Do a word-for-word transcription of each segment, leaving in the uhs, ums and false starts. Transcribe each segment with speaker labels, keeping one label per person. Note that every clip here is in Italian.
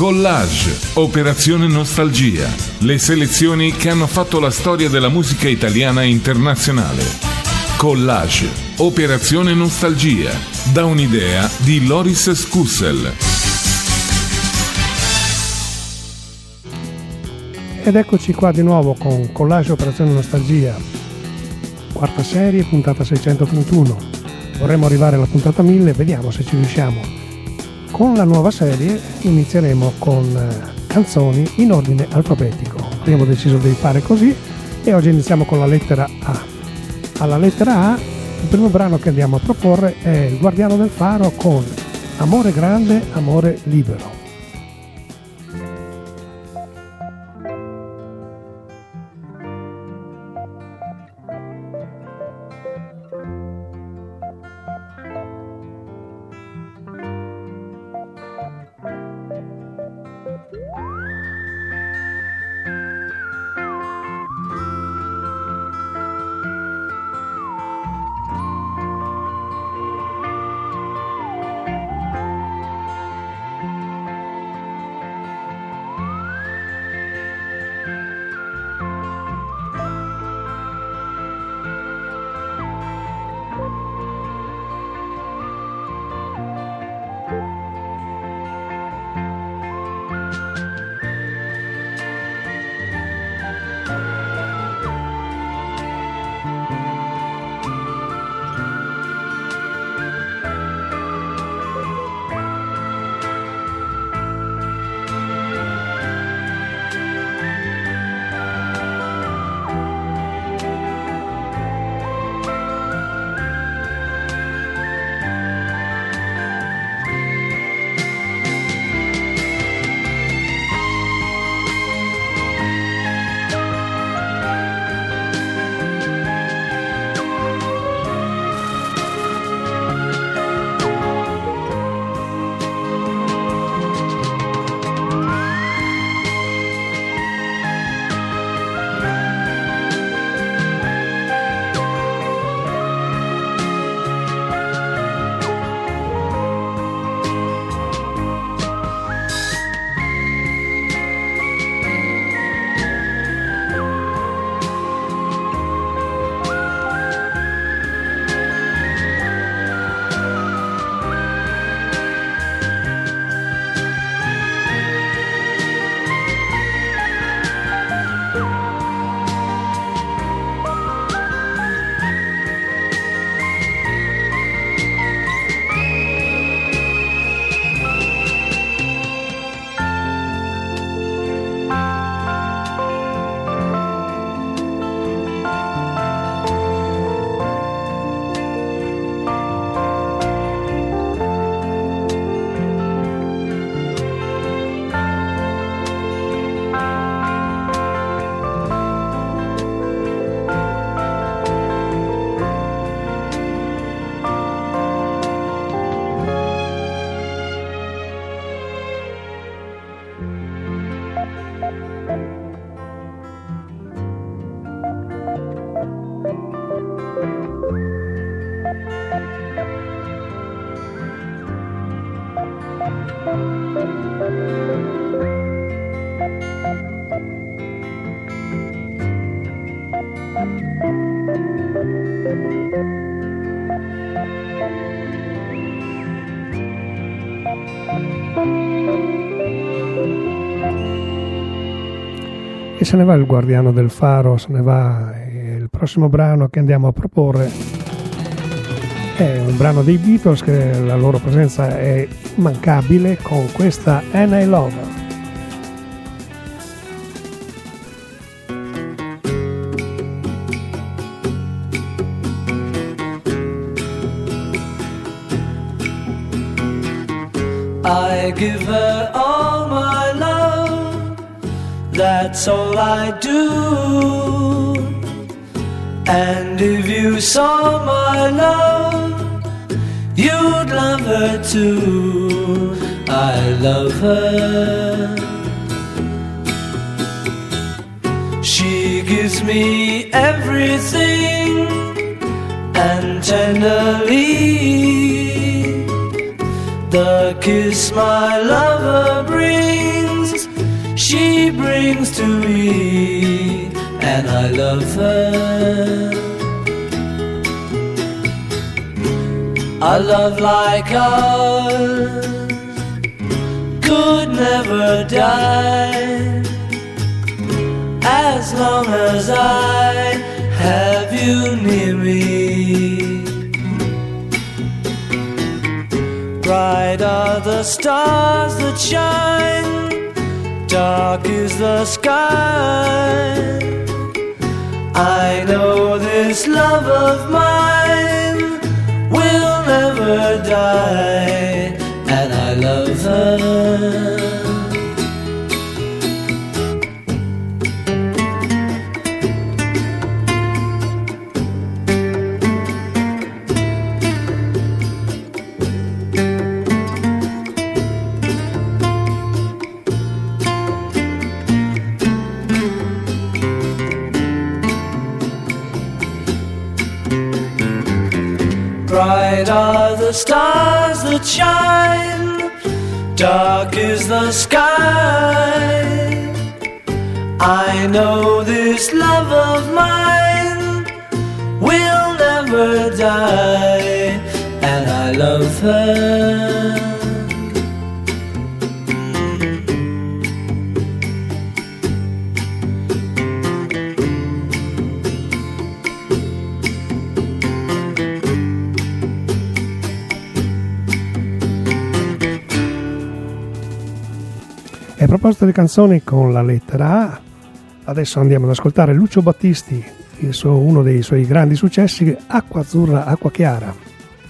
Speaker 1: Collage, Operazione Nostalgia, le selezioni che hanno fatto la storia della musica italiana e internazionale. Collage, Operazione Nostalgia, da un'idea di Loris Scussel.
Speaker 2: Ed eccoci qua di nuovo con Collage, Operazione Nostalgia, quarta serie, puntata seicentotrentuno. Vorremmo arrivare alla puntata mille, vediamo se ci riusciamo. Con la nuova serie inizieremo con canzoni in ordine alfabetico. Abbiamo deciso di fare così e oggi iniziamo con la lettera A. Alla lettera A, il primo brano che andiamo a proporre è Il Guardiano del Faro con Amore grande, amore libero. E se ne va il Guardiano del Faro, se ne va. E il prossimo brano che andiamo a proporre è un brano dei Beatles, che la loro presenza è immancabile con questa And I Love Her.
Speaker 3: I give her all my love, that's all I do. And if you saw my love, you'd love her too. I love her. She gives me everything, and tenderly the kiss my lover brings I love her. A love like ours could never die, as long as I have you near me. Bright are the stars that shine, dark is the sky. I know this love of mine will never die, and I love her. Bright are the stars that shine, dark is the sky. I know this love of mine will never die, and I love her.
Speaker 2: E a proposito di canzoni con la lettera A, adesso andiamo ad ascoltare Lucio Battisti, il suo, uno dei suoi grandi successi, Acqua Azzurra, Acqua Chiara.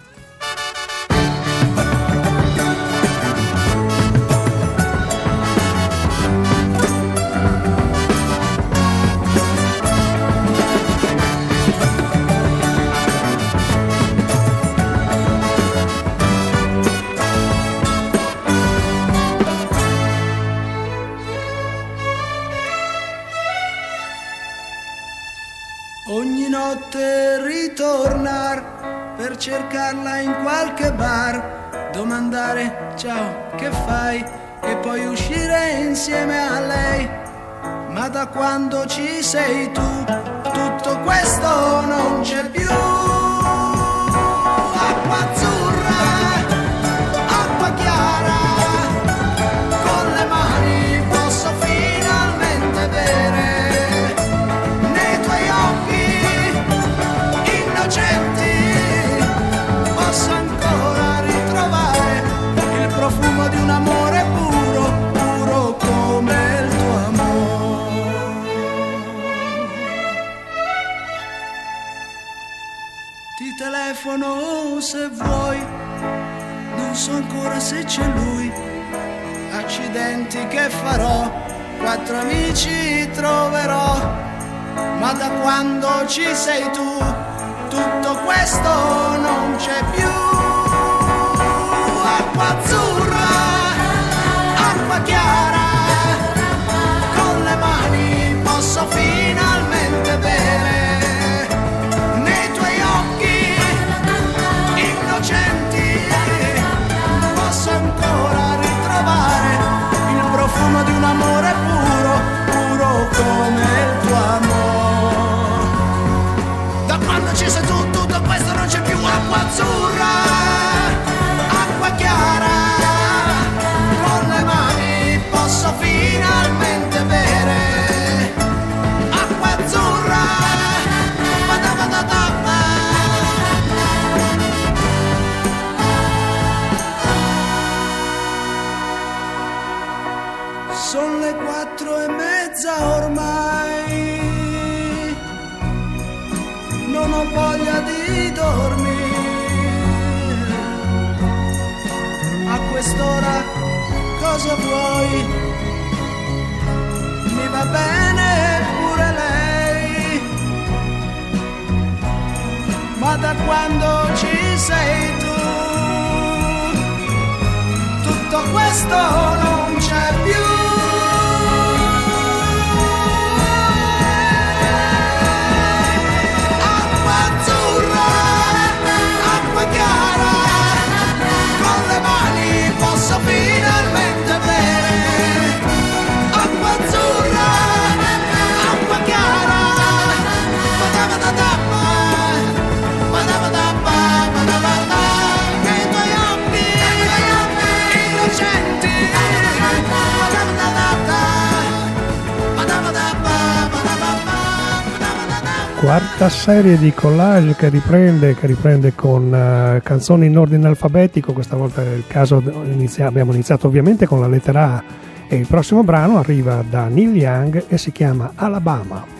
Speaker 4: Ogni notte ritornar per cercarla in qualche bar, domandare ciao che fai e poi uscire insieme a lei. Ma da quando ci sei tu tutto questo non c'è più. Acqua azzurra, acqua chiara, con le mani posso finalmente bere. Posso ancora ritrovare il profumo di un amore puro, puro come il tuo amore. Ti telefono se vuoi, non so ancora se c'è lui. Accidenti che farò, quattro amici troverò, ma da quando ci sei tu tutto questo non c'è più. Acqua azzurra, acqua chiara, con le mani posso finalmente bere. Nei tuoi occhi innocenti posso ancora ritrovare il profumo di un amore puro, puro come il tuo amore. Da quando ci sei tu, tutto questo non c'è più. Acqua azzurra, acqua chiara, con le mani posso finalmente bere. Acqua azzurra, badabadabba. Sono le quattro e mezza ormai, non ho voglia di dormire. A quest'ora cosa vuoi? Mi va bene pure lei, ma da quando ci sei tu tutto questo non c'è più. Posso finalmente bere. Acqua azzurra, acqua chiara,
Speaker 2: Quarta serie di collage che riprende, che riprende con uh, canzoni in ordine alfabetico. Questa volta è il caso, inizia, abbiamo iniziato ovviamente con la lettera A e il prossimo brano arriva da Neil Young e si chiama Alabama.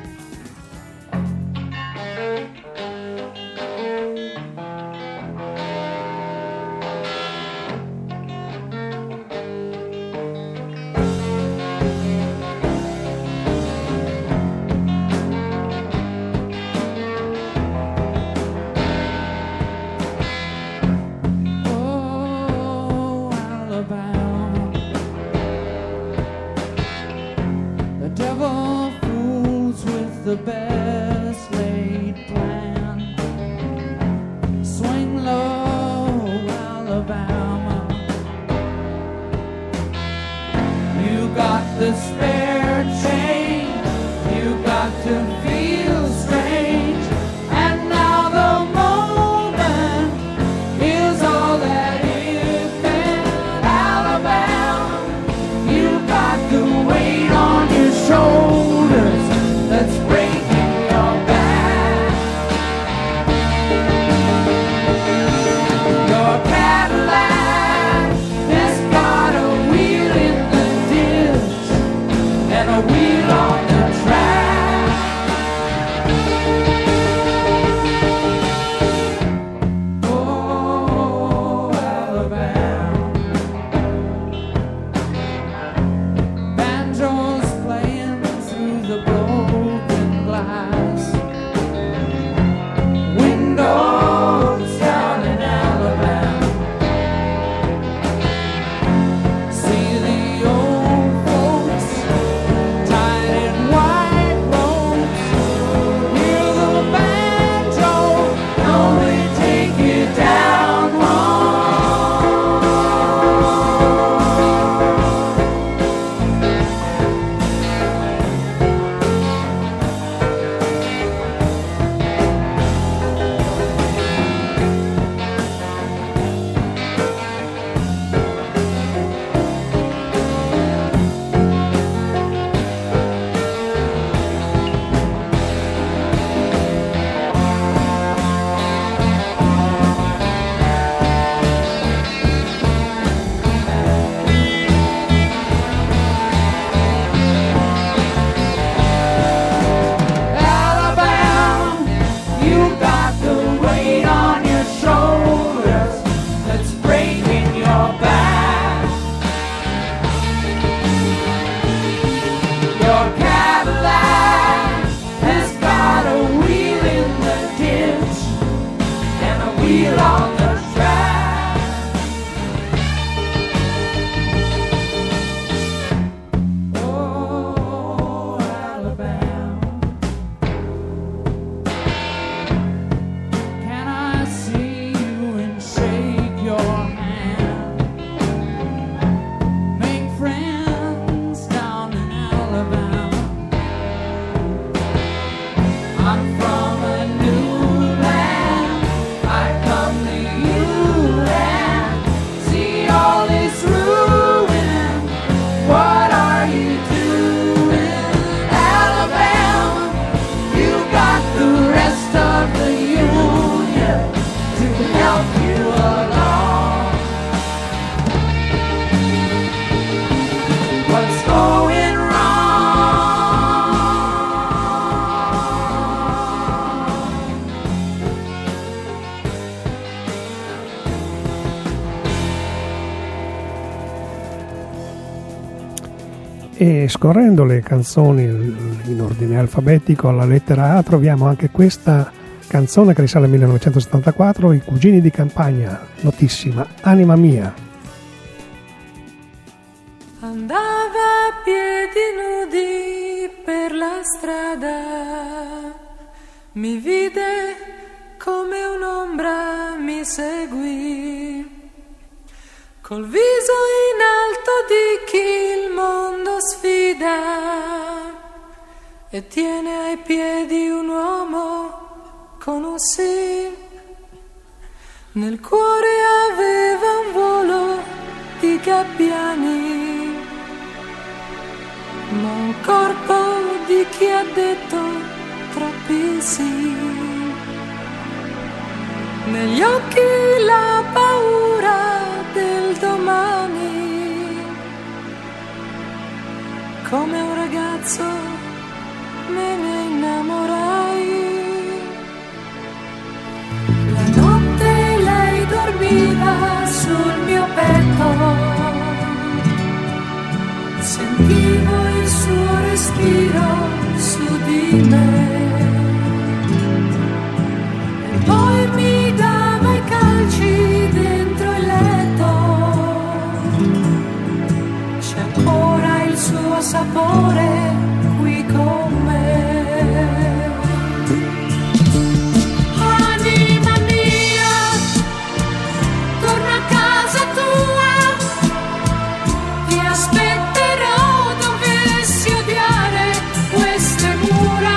Speaker 2: E scorrendo le canzoni in ordine alfabetico alla lettera A troviamo anche questa canzone che risale al millenovecentosettantaquattro, I Cugini di Campagna, notissima, Anima mia.
Speaker 5: Andava a piedi nudi per la strada, mi vide come un'ombra mi seguì, col viso in alto di chi il mondo sfida e tiene ai piedi un uomo con un sì. Nel cuore aveva un volo di gabbiani, ma un corpo di chi ha detto troppo colpissi. Negli occhi la paura del domani, come un ragazzo me ne innamorai. La notte lei dormiva sul mio petto, sentivo il suo respiro su di me. E poi mi dava i calci dentro il letto, c'è ancora il suo sapore qui con me. Anima mia, torna a casa tua, ti aspetterò dovessi odiare queste mura.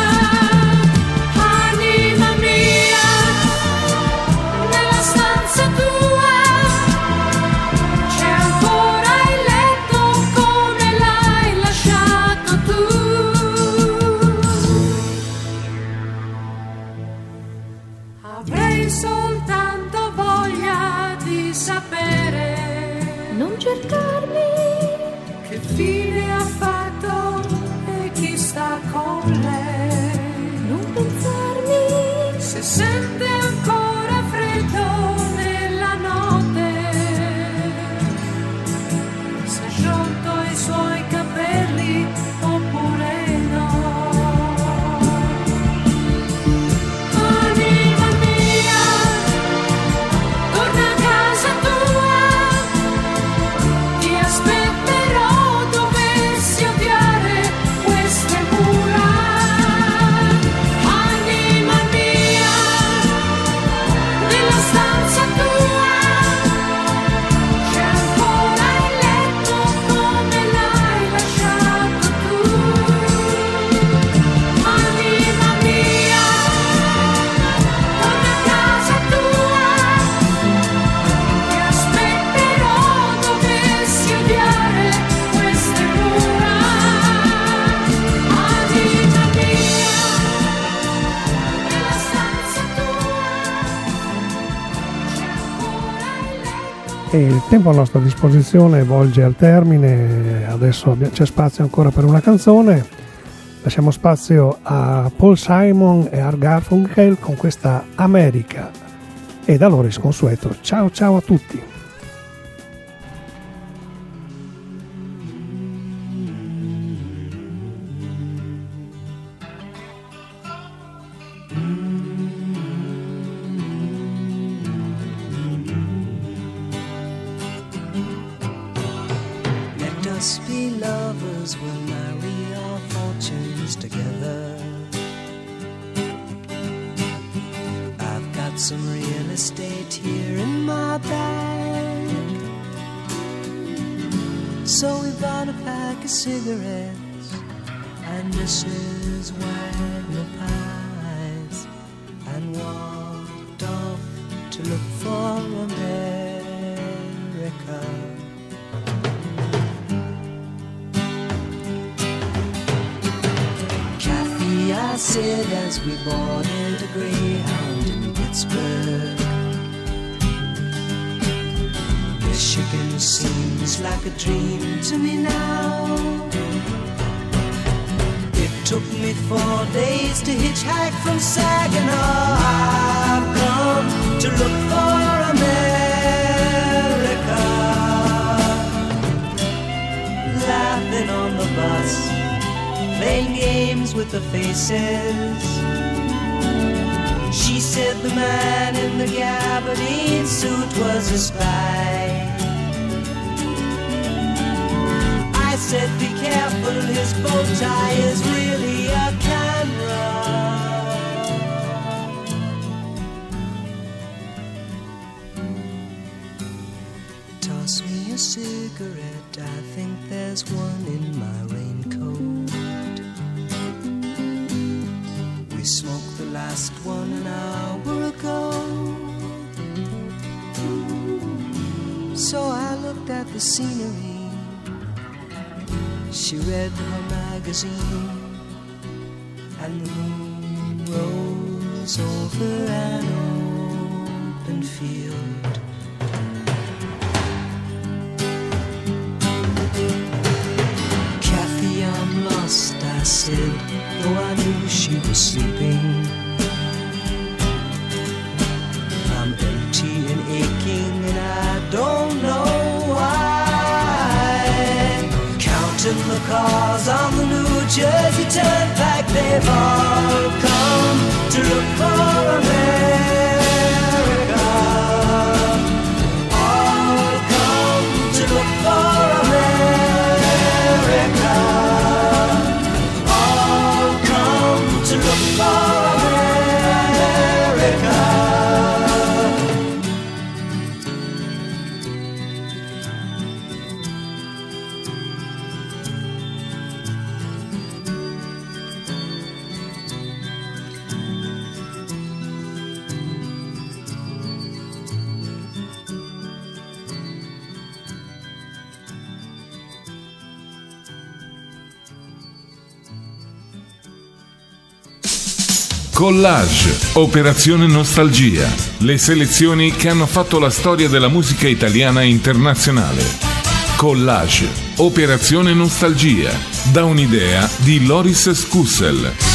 Speaker 5: Anima mia, nella stanza tua c'è ancora il letto come l'hai lasciato tu. Avrei soltanto voglia di sapere, non cercarmi, che fine ha fatto e chi sta con lei. Non pensarmi, se sente ancora freddo nella notte, se ha sciolto i suoi capelli oppure no. Anima mia, torna a casa tua, ti aspetterò dovessi odiare queste mura. Anima mia, nella stanza tua c'è ancora il letto come l'hai lasciato tu. Anima mia, torna a casa tua, ti aspetterò dovessi odiare queste mura. Anima mia, nella stanza tua c'è ancora il letto.
Speaker 2: E il tempo a nostra disposizione volge al termine, adesso abbi- c'è spazio ancora per una canzone. Lasciamo spazio a Paul Simon e Art Garfunkel con questa America. E da loro il consueto ciao ciao a tutti.
Speaker 6: Let us be lovers, we'll marry our fortunes together. I've got some real estate here in my bag, so we bought a pack of cigarettes and Missus Wagner pies and walked off to look for America. Kathy, I said as we boarded a Greyhound in Pittsburgh, Michigan seems like a dream to me now. It took me four days to hitchhike from Saginaw. I've come to look for America. Laughing on the bus, playing games with the faces. She said the man in the gabardine suit was a spy. I said be careful, his bow tie is really a camera. Toss me a cigarette, I think there's one in my raincoat. We smoked the last one an hour ago. So I looked at the scenery. She read her magazine, and the moon rose over an open field. Kathy, I'm lost, I said, though I knew she was sleeping. I'm empty and aching and I don't know why. Counting the cars on the New Jersey Turnpike, they've all come to look for America. All come to look for America. All come to look for America.
Speaker 1: Collage, Operazione Nostalgia, le selezioni che hanno fatto la storia della musica italiana internazionale. Collage, Operazione Nostalgia, da un'idea di Loris Scussel.